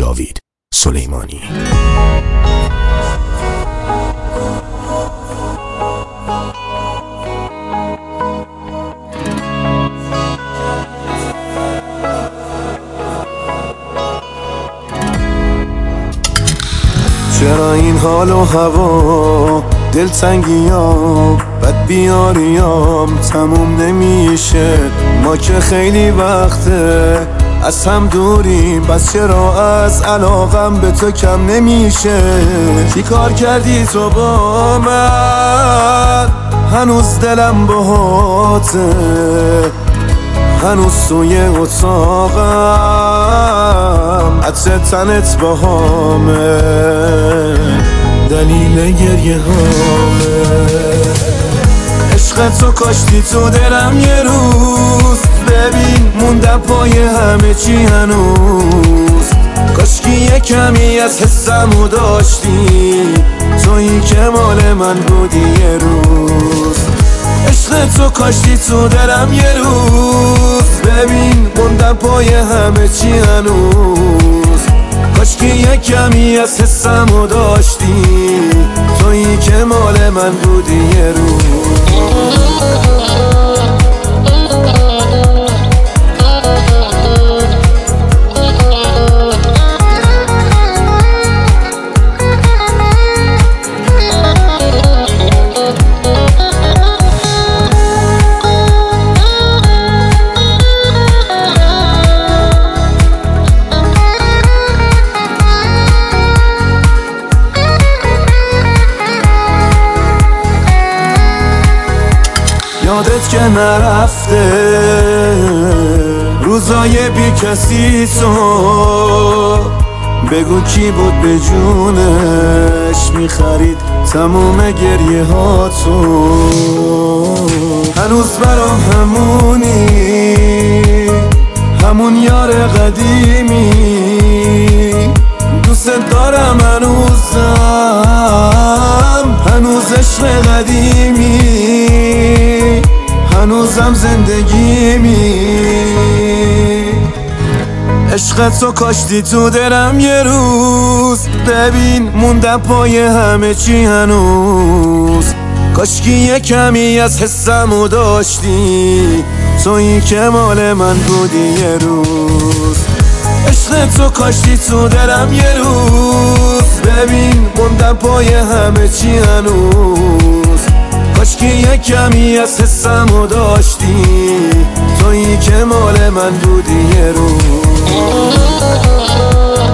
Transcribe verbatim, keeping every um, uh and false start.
جاوید سلیمانی. چرا این حال و هوا دلتنگیام بد بیاریام تموم نمیشه؟ ما که خیلی وقته از هم دوریم، بس چرا از علاقم به تو کم نمیشه؟ چی کار کردی تو با من؟ هنوز دلم باهاته، هنوز توی اتاقم عطر تنت باهامه، دلیل گریه هامه. عشق تو کاشتی تو دلم یه روز، ببین موندم پای همه چی هنوز. کاشکی یه کمی از حسمو داشتی، تویی که مال من بودی یه روز. عشق تو کاشتی تو دلم یه روز، ببین موندم پای همه چی هنوز. کاشکی یه کمی از حسمو داشتی، تویی که مال من بودی یه روز. یادت که نرفته روزای بی کسی تو، بگو کی بود به جونش میخرید تموم گریه ها تو. هنوز برام همونی، همون یار قدیمی، دوست دارم هنوزم، هنوز عشق قدیمی، هنوزم زندگیمی. عشق تو کاشتی تو دلم یه روز، ببین موندم پای همه چی هنوز. کاشکی یه کمی از حسمو داشتی، تویی که مال من بودی یه روز. عشق تو کاشتی تو دلم یه روز، ببین موندم پای همه چی هنوز. کاشکی یه کمی از حسمو داشتی، تویی که مال من بودی یه روز.